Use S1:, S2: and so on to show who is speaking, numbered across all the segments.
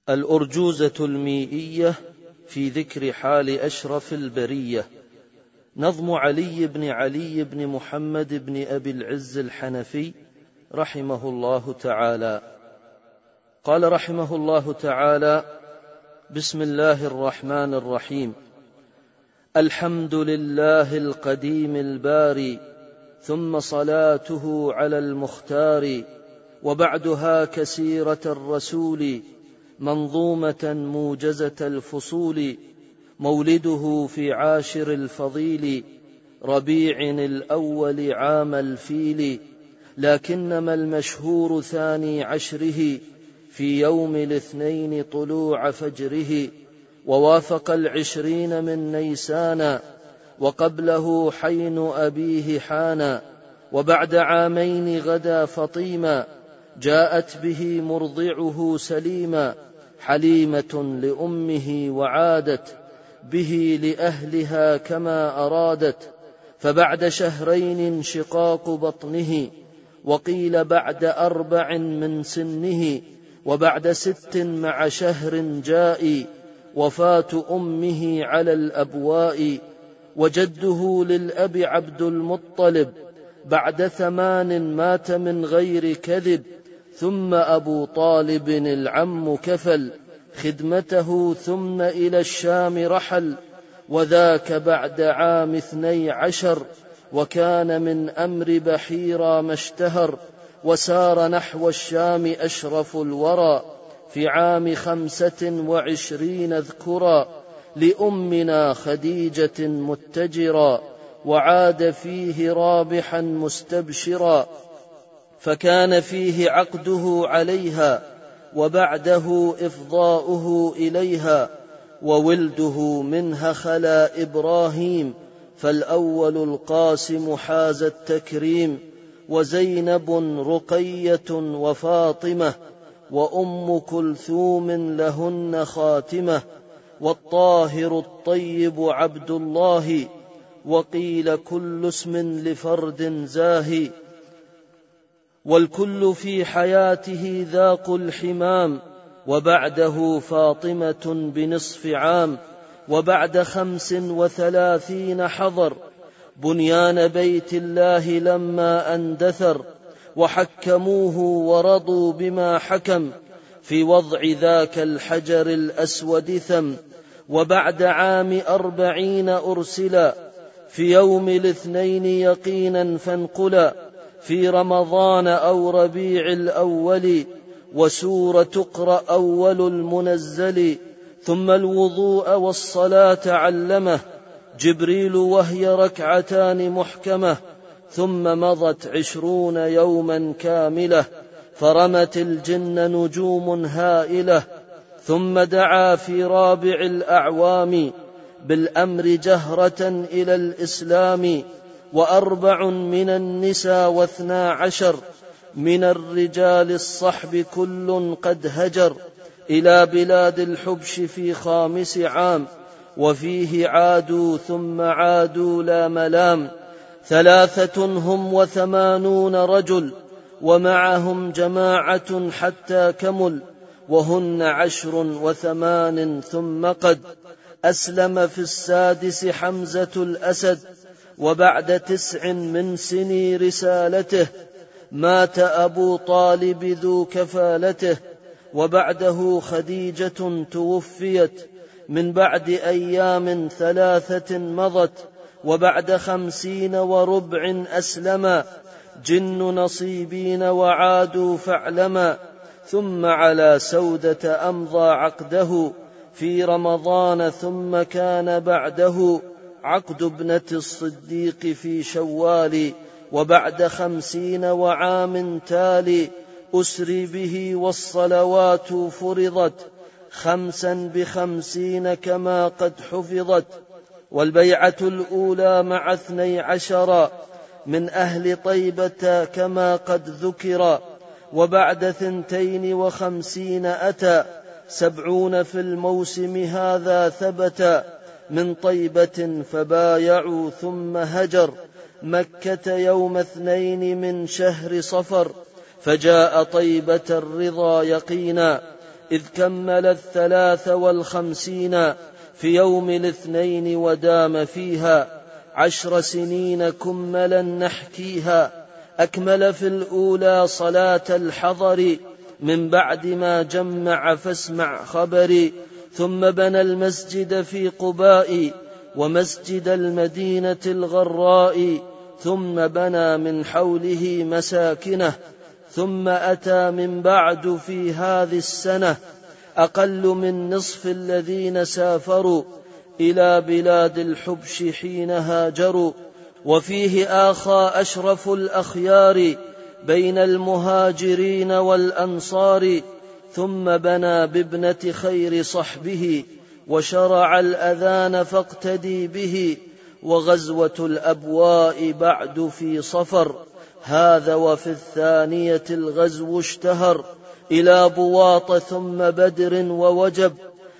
S1: الأرجوزة الميئية في ذكر حال أشرف البرية. نظم علي بن محمد بن أبي العز الحنفي رحمه الله تعالى. قال رحمه الله تعالى: بسم الله الرحمن الرحيم. الحمد لله القديم الباري، ثم صلاته على المختار، وبعدها كسيرة الرسول، منظومة موجزة الفصول. مولده في عاشر الفضيل، ربيع الأول عام الفيل، لكنما المشهور ثاني عشره، في يوم الاثنين طلوع فجره، ووافق 20 من نيسان، وقبله حين أبيه حانا، وبعد عامين غدا فطيما، جاءت به مرضعه سليما، حليمة لأمه وعادت به لأهلها كما أرادت. فبعد شهرين انشقاق بطنه، وقيل بعد 4 من سنه، وبعد 6 مع شهر جاء، وفاة أمه على الأبواء. وجده للأب عبد المطلب، بعد 8 مات من غير كذب، ثم أبو طالب العم كفل خدمته، ثم إلى الشام رحل، وذاك بعد عام 12، وكان من أمر بحيرا ما اشتهر، وسار نحو الشام أشرف الورى، في عام 25 اذكرا، لأمنا خديجة متجرا، وعاد فيه رابحا مستبشرا، فكان فيه عقده عليها، وبعده إفضاؤه إليها. وولده منها خلا إبراهيم، فالأول القاسم حاز التكريم، وزينب رقية وفاطمة، وأم كلثوم لهن خاتمة، والطاهر الطيب عبد الله، وقيل كل اسم لفرد زاهي. والكل في حياته ذاق الحمام، وبعده فاطمة بنصف عام، وبعد 35 حضر بنيان بيت الله لما أندثر، وحكموه ورضوا بما حكم، في وضع ذاك الحجر الأسود ثم. وبعد عام 40 أرسلا، في يوم الاثنين يقينا فانقلا، في رمضان أو ربيع الأول، وسورة تقرأ أول المنزل. ثم الوضوء والصلاة علمه جبريل، وهي 2 ركعتان محكمة، ثم مضت 20 يوما كاملة، فرمت الجن نجوم هائلة. ثم دعا في رابع الأعوام بالأمر جهرة إلى الإسلام، 4 من النساء و12 من الرجال الصحب كل قد هجر، إلى بلاد الحبش في 5 عام، وفيه عادوا ثم عادوا لا ملام. 3 هم و80 رجل، ومعهم جماعة حتى كمل، وهن 10 و8. ثم قد أسلم في 6 حمزة الأسد، وبعد 9 من سني رسالته، مات أبو طالب ذو كفالته. وبعده خديجة توفيت، من بعد أيام 3 مضت، وبعد 50 وربع أسلما، جن نصيبين وعادوا فاعلما. ثم على سودة أمضى عقده في رمضان، ثم كان بعده عقد ابنة الصديق في شوال. وبعد 50 وعام تالي، أسري به والصلوات فرضت، 5 ب50 كما قد حفظت. والبيعة الأولى مع 12 من أهل طيبة كما قد ذكر، وبعد 52 أتى 70 في الموسم هذا ثبت، من طيبة فبايعوا ثم هجر، مكة يوم 2 من شهر صفر، فجاء طيبة الرضا يقينا، إذ كمل 53 في يوم الاثنين ودام فيها 10 سنين كملا نحكيها. أكمل في الأولى صلاة الحضر من بعد ما جمع فاسمع خبري. ثم بنى المسجد في قباء ومسجد المدينة الغراء. ثم بنى من حوله مساكنه. ثم أتى من بعد في هذه السنة أقل من نصف الذين سافروا إلى بلاد الحبش حين هاجروا. وفيه آخى أشرف الأخيار بين المهاجرين والأنصار. ثم بنى بابنة خير صحبه وشرع الأذان فاقتدي به. وغزوة الأبواء بعد في صفر هذا. وفي الثانية الغزو اشتهر إلى بواط ثم بدر ووجب.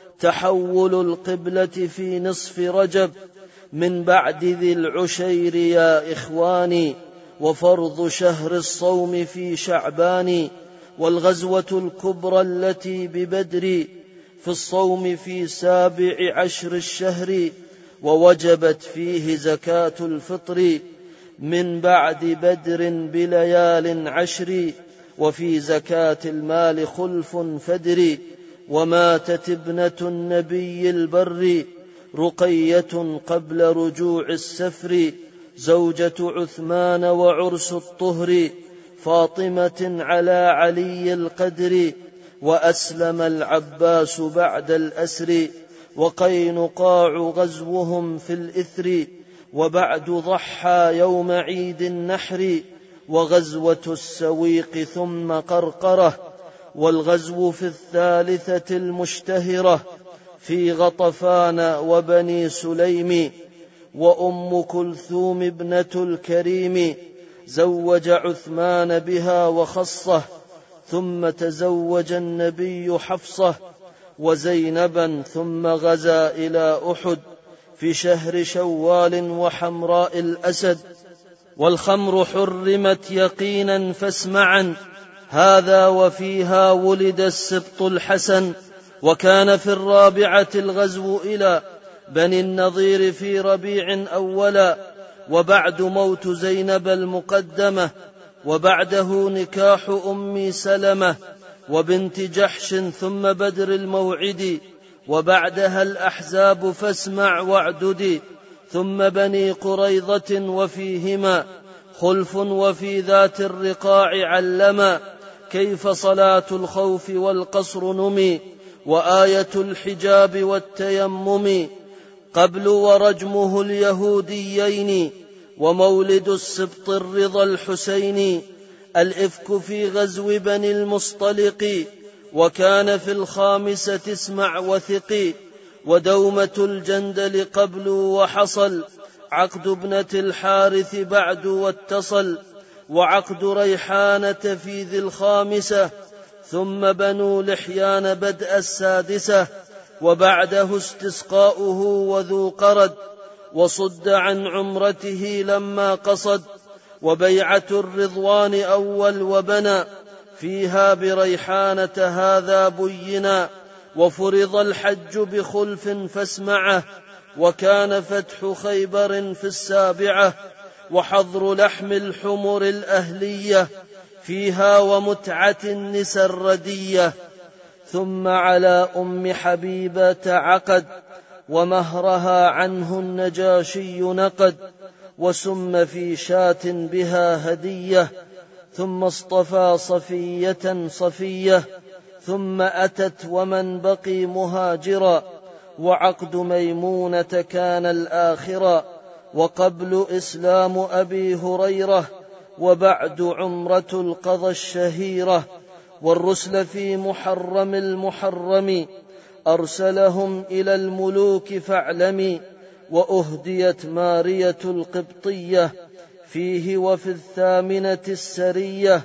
S1: تحول القبلة في نصف رجب من بعد ذي العشير يا إخواني. وفرض شهر الصوم في شعبان. والغزوة الكبرى التي ببدر في الصوم في 17 الشهر. ووجبت فيه زكاة الفطر من بعد بدر بليال 10. وفي زكاة المال خلف فدر. وماتت ابنة النبي البر رقية قبل رجوع السفر. زوجة عثمان وعرس الطهر فاطمة على علي القدر. وأسلم العباس بعد الأسر. وقينقاع غزوهم في الإثر. وبعد ضحى يوم عيد النحر. وغزوة السويق ثم قرقرة. والغزو في الثالثة المشتهرة في غطفان وبني سليم. وأم كلثوم ابنة الكريم زوج عثمان بها وخصه. ثم تزوج النبي حفصة وزينبا. ثم غزا إلى أحد في شهر شوال وحمراء الأسد. والخمر حرمت يقينا فاسمعا هذا. وفيها ولد السبط الحسن. وكان في 4 الغزو إلى بني النضير في ربيع أولا. وبعد موت زينب المقدمة. وبعده نكاح أم سلمة وبنت جحش. ثم بدر الموعد. وبعدها الأحزاب فاسمع واعدد. ثم بني قريظة وفيهما خلف. وفي ذات الرقاع علما كيف صلاة الخوف والقصر نمي. وآية الحجاب والتيمم قبل. ورجمه اليهوديين. ومولد السبط الرضا الحسين. الإفك في غزو بني المصطلق. وكان في 5 اسمع وثقي. ودومة الجندل قبل. وحصل عقد ابنة الحارث بعد واتصل. وعقد ريحانة في ذي 5. ثم بنو لحيان بدء 6. وبعده استسقاؤه وذو قرد. وصد عن عمرته لما قصد. وبيعة الرضوان أول. وبنى فيها بريحانة هذا بينا. وفرض الحج بخلف فاسمعه. وكان فتح خيبر في 7. وحظر لحم الحمر الأهلية فيها. ومتعة النساء الردية. ثم على أم حبيبة عقد. ومهرها عنه النجاشي نقد. وسم في شاة بها هدية. ثم اصطفى صفية صفية. ثم أتت ومن بقي مهاجرا. وعقد ميمونة كان الآخرا. وقبل إسلام أبي هريرة. وبعد عمرة القضى الشهيرة. والرسل في محرم المحرم أرسلهم إلى الملوك فاعلمي. وأهديت مارية القبطية فيه. وفي 8 السرية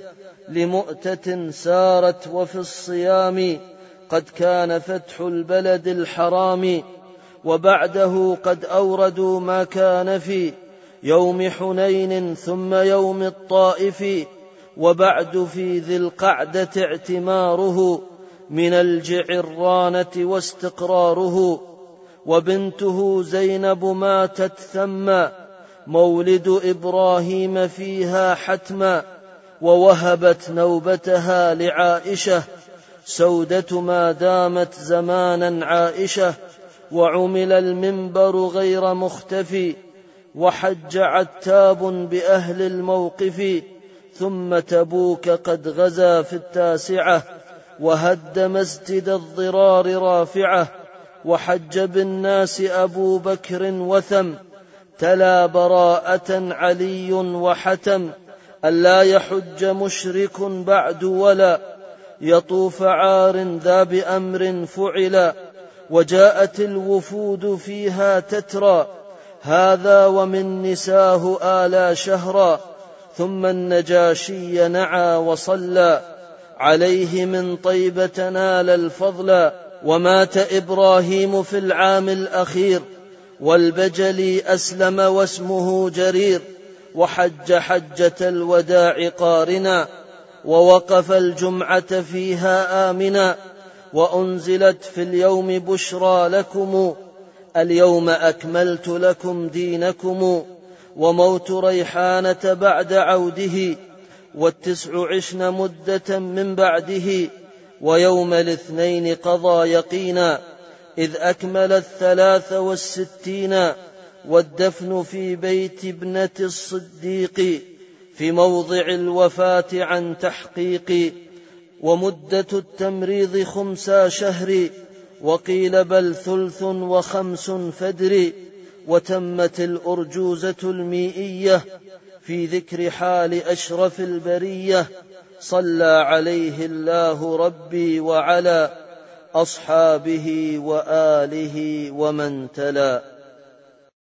S1: لمؤتة سارت. وفي الصيام قد كان فتح البلد الحرام. وبعده قد أوردوا ما كان في يوم حنين ثم يوم الطائف. وبعد في ذي القعدة اعتماره من الجعرانة واستقراره، وبنته زينب ماتت ثما، مولد إبراهيم فيها حتما، ووهبت نوبتها لعائشة، سودة ما دامت زمانا عائشة، وعمل المنبر غير مختفي، وحج عتاب بأهل الموقف، ثم تبوك قد غزا في 9، وهد مسجد الضرار رافعة، وحج بالناس أبو بكر وثم، تلا براءة علي وحتم، ألا يحج مشرك بعد ولا يطوف عار ذا بأمر فعلا، وجاءت الوفود فيها تترى، هذا ومن نساه آلا شهرا، ثم النجاشي نعى وصلى عليه من طيبة نال الفضل، ومات إبراهيم في العام الأخير، والبجلي أسلم واسمه جرير، وحج حجة الوداع قارنا، ووقف الجمعة فيها آمنا، وأنزلت في اليوم بشرى لكم، اليوم أكملت لكم دينكم، وموت ريحانة بعد عوده، 19 مدة من بعده، ويوم الاثنين قضى يقينا، إذ أكمل 63، والدفن في بيت ابنة الصديق، في موضع الوفاة عن تحقيق، ومدة التمريض 5 شهر، وقيل بل 3 و5 فدر، وتمت الأرجوزة المئية في ذكر حال أشرف البرية، صلى عليه الله ربي وعلى أصحابه وآله ومن تلا.